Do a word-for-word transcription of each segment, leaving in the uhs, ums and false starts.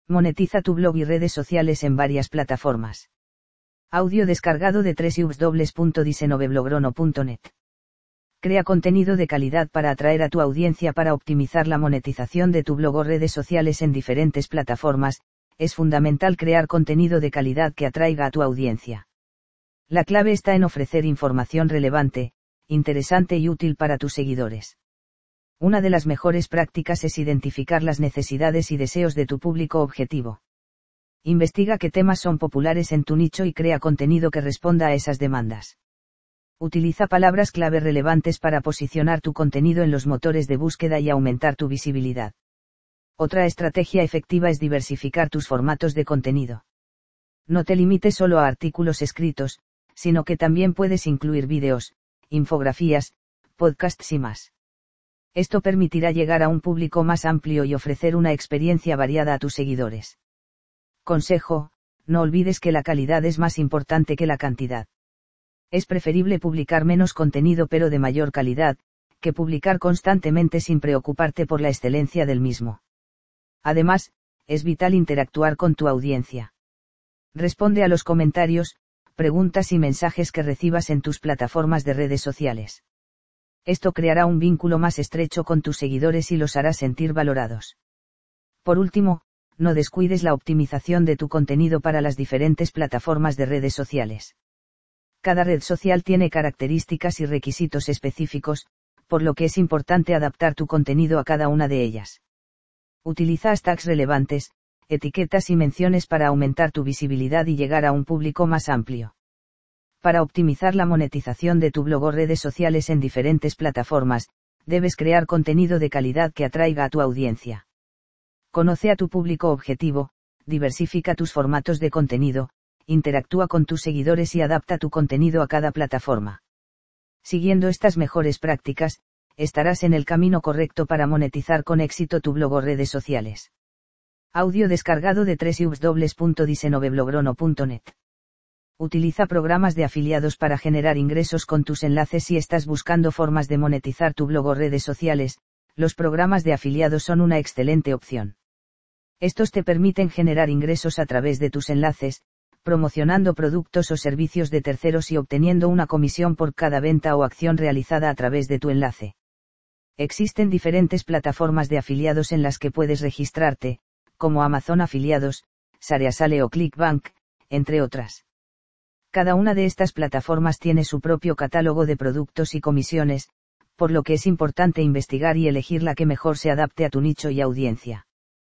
Monetiza tu blog y redes sociales en varias plataformas. Audio descargado de doble u doble u doble u punto diecinueve blogrono punto net. Crea contenido de calidad para atraer a tu audiencia para optimizar la monetización de tu blog o redes sociales en diferentes plataformas. Es fundamental crear contenido de calidad que atraiga a tu audiencia. La clave está en ofrecer información relevante, interesante y útil para tus seguidores. Una de las mejores prácticas es identificar las necesidades y deseos de tu público objetivo. Investiga qué temas son populares en tu nicho y crea contenido que responda a esas demandas. Utiliza palabras clave relevantes para posicionar tu contenido en los motores de búsqueda y aumentar tu visibilidad. Otra estrategia efectiva es diversificar tus formatos de contenido. No te limites solo a artículos escritos, sino que también puedes incluir vídeos, infografías, podcasts y más. Esto permitirá llegar a un público más amplio y ofrecer una experiencia variada a tus seguidores. Consejo: no olvides que la calidad es más importante que la cantidad. Es preferible publicar menos contenido pero de mayor calidad, que publicar constantemente sin preocuparte por la excelencia del mismo. Además, es vital interactuar con tu audiencia. Responde a los comentarios, preguntas y mensajes que recibas en tus plataformas de redes sociales. Esto creará un vínculo más estrecho con tus seguidores y los hará sentir valorados. Por último, no descuides la optimización de tu contenido para las diferentes plataformas de redes sociales. Cada red social tiene características y requisitos específicos, por lo que es importante adaptar tu contenido a cada una de ellas. Utiliza hashtags relevantes, etiquetas y menciones para aumentar tu visibilidad y llegar a un público más amplio. Para optimizar la monetización de tu blog o redes sociales en diferentes plataformas, debes crear contenido de calidad que atraiga a tu audiencia. Conoce a tu público objetivo, diversifica tus formatos de contenido, interactúa con tus seguidores y adapta tu contenido a cada plataforma. Siguiendo estas mejores prácticas, estarás en el camino correcto para monetizar con éxito tu blog o redes sociales. Audio descargado de doble u doble u doble u punto diecinueve blogrono punto net. Utiliza programas de afiliados para generar ingresos con tus enlaces. Si estás buscando formas de monetizar tu blog o redes sociales, los programas de afiliados son una excelente opción. Estos te permiten generar ingresos a través de tus enlaces, promocionando productos o servicios de terceros y obteniendo una comisión por cada venta o acción realizada a través de tu enlace. Existen diferentes plataformas de afiliados en las que puedes registrarte, como Amazon Afiliados, ShareASale o ClickBank, entre otras. Cada una de estas plataformas tiene su propio catálogo de productos y comisiones, por lo que es importante investigar y elegir la que mejor se adapte a tu nicho y audiencia.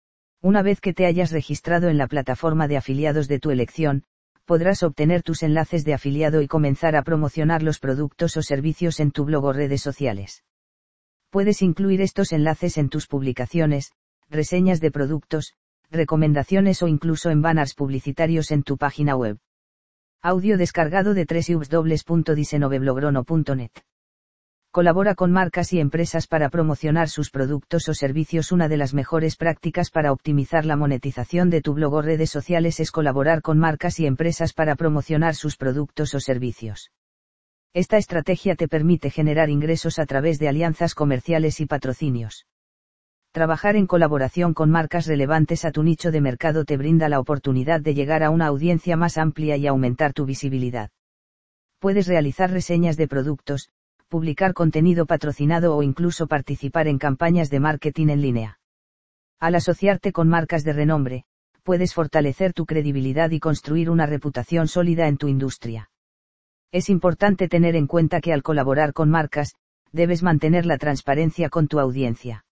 Una vez que te hayas registrado en la plataforma de afiliados de tu elección, podrás obtener tus enlaces de afiliado y comenzar a promocionar los productos o servicios en tu blog o redes sociales. Puedes incluir estos enlaces en tus publicaciones, reseñas de productos, recomendaciones o incluso en banners publicitarios en tu página web. Audio descargado de doble u doble u doble u punto diecinueve blogrono punto net. Colabora con marcas y empresas para promocionar sus productos o servicios. Una de las mejores prácticas para optimizar la monetización de tu blog o redes sociales es colaborar con marcas y empresas para promocionar sus productos o servicios. Esta estrategia te permite generar ingresos a través de alianzas comerciales y patrocinios. Trabajar en colaboración con marcas relevantes a tu nicho de mercado te brinda la oportunidad de llegar a una audiencia más amplia y aumentar tu visibilidad. Puedes realizar reseñas de productos, publicar contenido patrocinado o incluso participar en campañas de marketing en línea. Al asociarte con marcas de renombre, puedes fortalecer tu credibilidad y construir una reputación sólida en tu industria. Es importante tener en cuenta que al colaborar con marcas, debes mantener la transparencia con tu audiencia.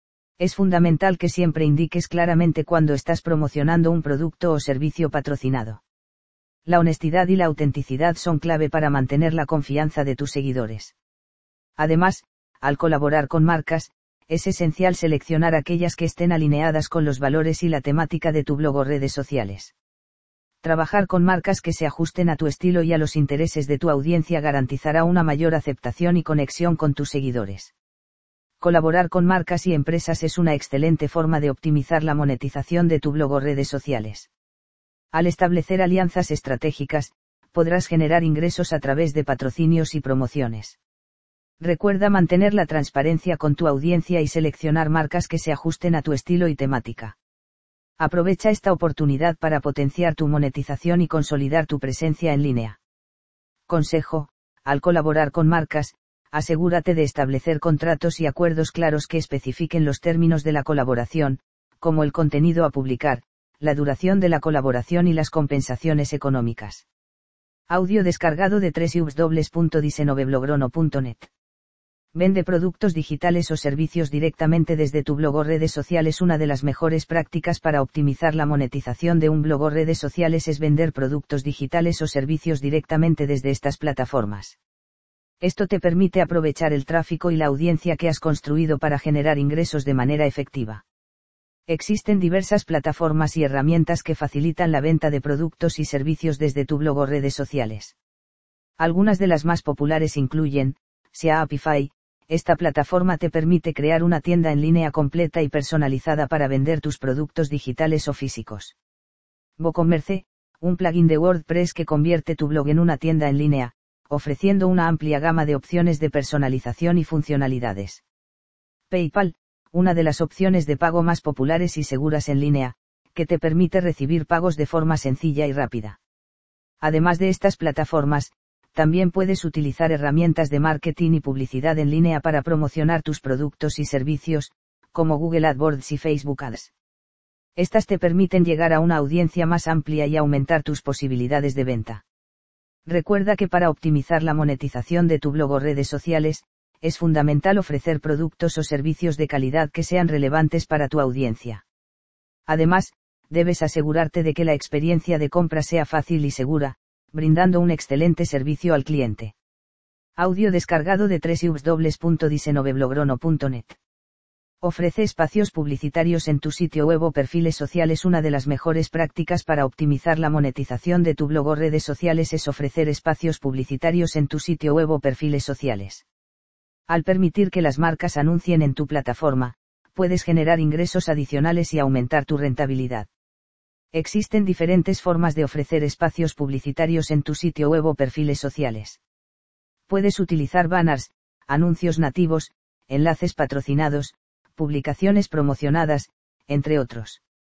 Es fundamental que siempre indiques claramente cuando estás promocionando un producto o servicio patrocinado. La honestidad y la autenticidad son clave para mantener la confianza de tus seguidores. Además, al colaborar con marcas, es esencial seleccionar aquellas que estén alineadas con los valores y la temática de tu blog o redes sociales. Trabajar con marcas que se ajusten a tu estilo y a los intereses de tu audiencia garantizará una mayor aceptación y conexión con tus seguidores. Colaborar con marcas y empresas es una excelente forma de optimizar la monetización de tu blog o redes sociales. Al establecer alianzas estratégicas, podrás generar ingresos a través de patrocinios y promociones. Recuerda mantener la transparencia con tu audiencia y seleccionar marcas que se ajusten a tu estilo y temática. Aprovecha esta oportunidad para potenciar tu monetización y consolidar tu presencia en línea. Consejo: al colaborar con marcas, asegúrate de establecer contratos y acuerdos claros que especifiquen los términos de la colaboración, como el contenido a publicar, la duración de la colaboración y las compensaciones económicas. Audio descargado de doble u doble u doble u punto diecinueve blogrono punto net. Vende productos digitales o servicios directamente desde tu blog o redes sociales. Una de las mejores prácticas para optimizar la monetización de un blog o redes sociales es vender productos digitales o servicios directamente desde estas plataformas. Esto te permite aprovechar el tráfico y la audiencia que has construido para generar ingresos de manera efectiva. Existen diversas plataformas y herramientas que facilitan la venta de productos y servicios desde tu blog o redes sociales. Algunas de las más populares incluyen Shopify. Esta plataforma te permite crear una tienda en línea completa y personalizada para vender tus productos digitales o físicos. WooCommerce, un plugin de WordPress que convierte tu blog en una tienda en línea, ofreciendo una amplia gama de opciones de personalización y funcionalidades. PayPal, una de las opciones de pago más populares y seguras en línea, que te permite recibir pagos de forma sencilla y rápida. Además de estas plataformas, también puedes utilizar herramientas de marketing y publicidad en línea para promocionar tus productos y servicios, como Google AdWords y Facebook Ads. Estas te permiten llegar a una audiencia más amplia y aumentar tus posibilidades de venta. Recuerda que para optimizar la monetización de tu blog o redes sociales, es fundamental ofrecer productos o servicios de calidad que sean relevantes para tu audiencia. Además, debes asegurarte de que la experiencia de compra sea fácil y segura, brindando un excelente servicio al cliente. Audio descargado de doble u doble u doble u punto diecinueve blogrono punto net. Ofrece espacios publicitarios en tu sitio web o perfiles sociales. Una de las mejores prácticas para optimizar la monetización de tu blog o redes sociales es ofrecer espacios publicitarios en tu sitio web o perfiles sociales. Al permitir que las marcas anuncien en tu plataforma, puedes generar ingresos adicionales y aumentar tu rentabilidad. Existen diferentes formas de ofrecer espacios publicitarios en tu sitio web o perfiles sociales. Puedes utilizar banners, anuncios nativos, enlaces patrocinados, publicaciones promocionadas, entre otros.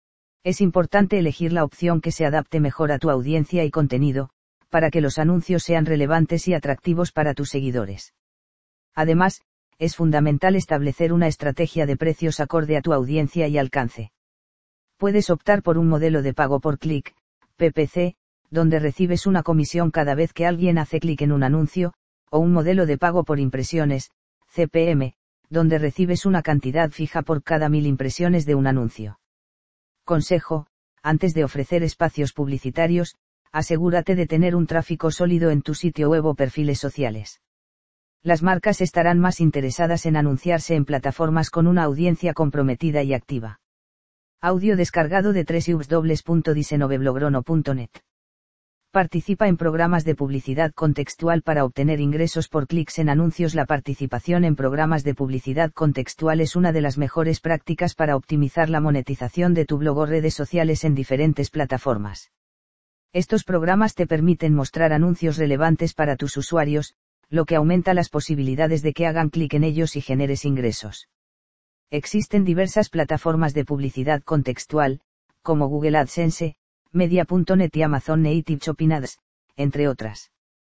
Es importante elegir la opción que se adapte mejor a tu audiencia y contenido, para que los anuncios sean relevantes y atractivos para tus seguidores. Además, es fundamental establecer una estrategia de precios acorde a tu audiencia y alcance. Puedes optar por un modelo de pago por clic, P P C, donde recibes una comisión cada vez que alguien hace clic en un anuncio, o un modelo de pago por impresiones, C P M, donde recibes una cantidad fija por cada mil impresiones de un anuncio. Consejo: antes de ofrecer espacios publicitarios, asegúrate de tener un tráfico sólido en tu sitio web o perfiles sociales. Las marcas estarán más interesadas en anunciarse en plataformas con una audiencia comprometida y activa. Audio descargado de doble u doble u doble u punto diecinueve blogrono punto net. Participa en programas de publicidad contextual para obtener ingresos por clics en anuncios. La participación en programas de publicidad contextual es una de las mejores prácticas para optimizar la monetización de tu blog o redes sociales en diferentes plataformas. Estos programas te permiten mostrar anuncios relevantes para tus usuarios, lo que aumenta las posibilidades de que hagan clic en ellos y generes ingresos. Existen diversas plataformas de publicidad contextual, como Google AdSense, Media punto net y Amazon Native Shopping Ads, entre otras.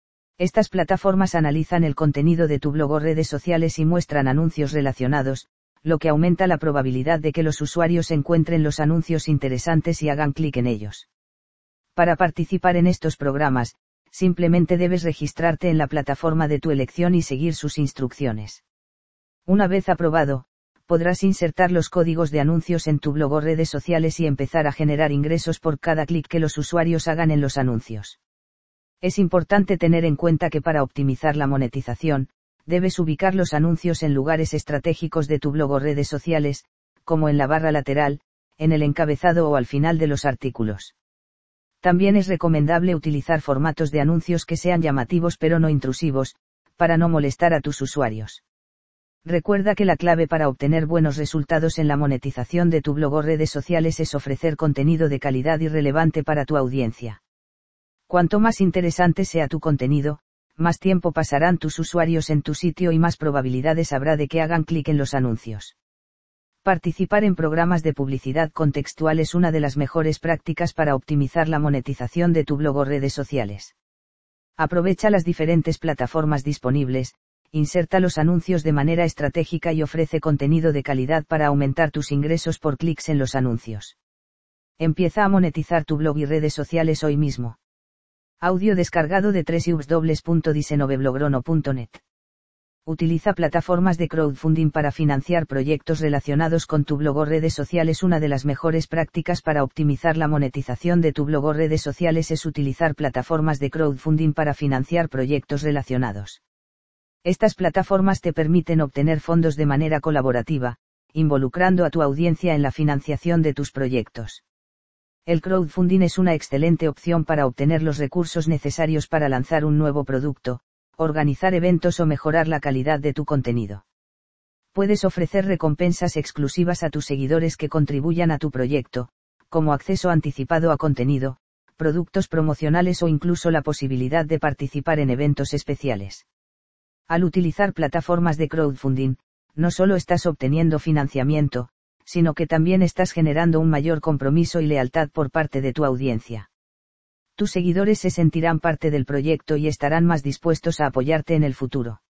Estas plataformas analizan el contenido de tu blog o redes sociales y muestran anuncios relacionados, lo que aumenta la probabilidad de que los usuarios encuentren los anuncios interesantes y hagan clic en ellos. Para participar en estos programas, simplemente debes registrarte en la plataforma de tu elección y seguir sus instrucciones. Una vez aprobado, podrás insertar los códigos de anuncios en tu blog o redes sociales y empezar a generar ingresos por cada clic que los usuarios hagan en los anuncios. Es importante tener en cuenta que para optimizar la monetización, debes ubicar los anuncios en lugares estratégicos de tu blog o redes sociales, como en la barra lateral, en el encabezado o al final de los artículos. También es recomendable utilizar formatos de anuncios que sean llamativos pero no intrusivos, para no molestar a tus usuarios. Recuerda que la clave para obtener buenos resultados en la monetización de tu blog o redes sociales es ofrecer contenido de calidad y relevante para tu audiencia. Cuanto más interesante sea tu contenido, más tiempo pasarán tus usuarios en tu sitio y más probabilidades habrá de que hagan clic en los anuncios. Participar en programas de publicidad contextual es una de las mejores prácticas para optimizar la monetización de tu blog o redes sociales. Aprovecha las diferentes plataformas disponibles, inserta los anuncios de manera estratégica y ofrece contenido de calidad para aumentar tus ingresos por clics en los anuncios. Empieza a monetizar tu blog y redes sociales hoy mismo. Audio descargado de doble u doble u doble u punto diecinueve blogrono punto net. Utiliza plataformas de crowdfunding para financiar proyectos relacionados con tu blog o redes sociales. Una de las mejores prácticas para optimizar la monetización de tu blog o redes sociales es utilizar plataformas de crowdfunding para financiar proyectos relacionados. Estas plataformas te permiten obtener fondos de manera colaborativa, involucrando a tu audiencia en la financiación de tus proyectos. El crowdfunding es una excelente opción para obtener los recursos necesarios para lanzar un nuevo producto, organizar eventos o mejorar la calidad de tu contenido. Puedes ofrecer recompensas exclusivas a tus seguidores que contribuyan a tu proyecto, como acceso anticipado a contenido, productos promocionales o incluso la posibilidad de participar en eventos especiales. Al utilizar plataformas de crowdfunding, no solo estás obteniendo financiamiento, sino que también estás generando un mayor compromiso y lealtad por parte de tu audiencia. Tus seguidores se sentirán parte del proyecto y estarán más dispuestos a apoyarte en el futuro.